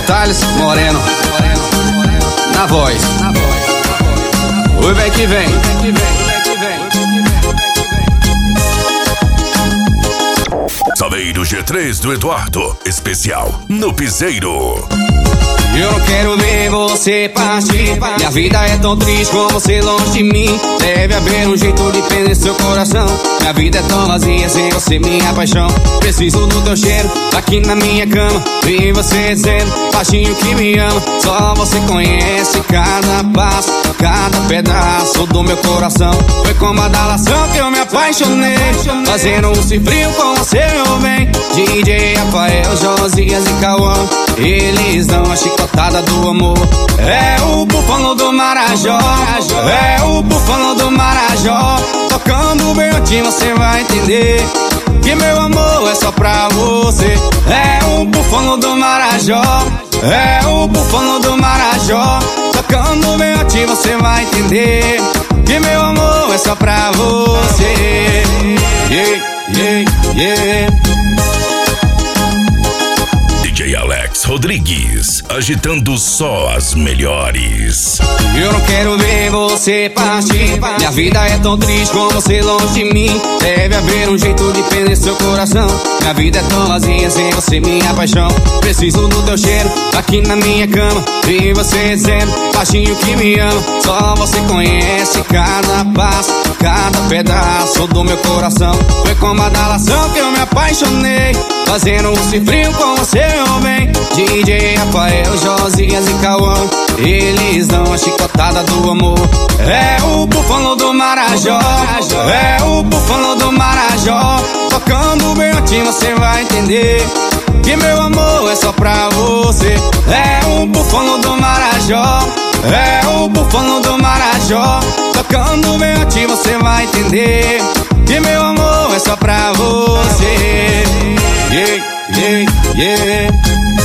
Thales Moreno, na voz. Oi, vem que vem. Saveiro G3 do Eduardo, especial no Piseiro. Eu não quero ver você partir. Minha vida é tão triste com você longe de mim. Deve haver um jeito de prender seu coração. Minha vida é tão vazia sem você, minha paixão. Preciso do teu cheiro aqui na minha cama. Vi você dizendo, baixinho, que me ama. Só você conhece cada passo, cada pedaço do meu coração. Foi como a dalação que eu me apaixonei, fazendo um cifrinho com você, meu bem. DJ Rafael, Josias e Cauã, eles dão a chicotada do amor. É o búfalo do Marajó, é o búfalo do Marajó. Tocando bem aqui você vai entender que meu amor é só pra você. É o búfalo do Marajó, é o búfalo do Marajó. Tocando bem aqui você vai entender que meu amor é só pra você. Yeah, yeah, yeah. DJ Alex Rodrigues, agitando só as melhores. Eu não quero ver você partir. Minha vida é tão triste com você longe de mim. Deve haver um jeito de prender seu coração. Minha vida é tão vazia sem você, minha paixão. Preciso do teu cheiro aqui na minha cama. Vi você dizendo, baixinho, que me ama. Só você conhece cada passo, cada pedaço do meu coração. Foi como a dalação que eu me apaixonei, fazendo um cifrinho com você, meu bem. DJ Rafael, Josias e Cauã, eles dão a chicotada do amor. É o búfalo do Marajó, é o búfalo do Marajó. Tocando bem aqui você vai entender que meu amor é só pra você. É o búfalo do Marajó, é o búfalo do Marajó. Tocando bem aqui você vai entender que meu amor é só pra você. Yeah, yeah, yeah.